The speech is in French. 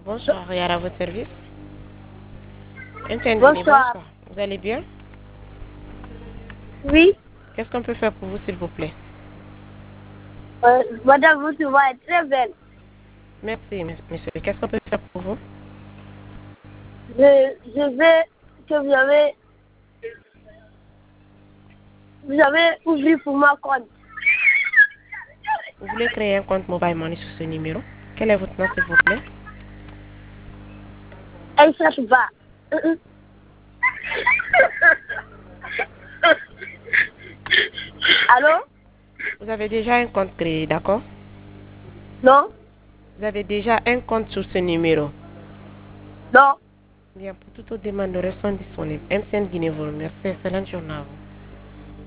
Bonsoir, Yara, à votre service. MTN Guinée, Bonsoir. bonsoir. Vous allez bien? Oui, Qu'est-ce qu'on peut faire pour vous, s'il vous plaît? madame, votre voix est très belle. Merci, monsieur. Qu'est-ce qu'on peut faire pour vous? Je veux que vous avez ouvert pour moi compte. Vous voulez créer un compte Mobile Money sur ce numéro? Quel est votre nom, s'il vous plaît? Elle cherche pas. Allô? Vous avez déjà un compte créé, d'accord? Non? Vous avez déjà un compte sur ce numéro? Non? Bien, pour toute autre demande, nous restons disponibles. MTN Guinée vous remercie. Excellente journée à vous.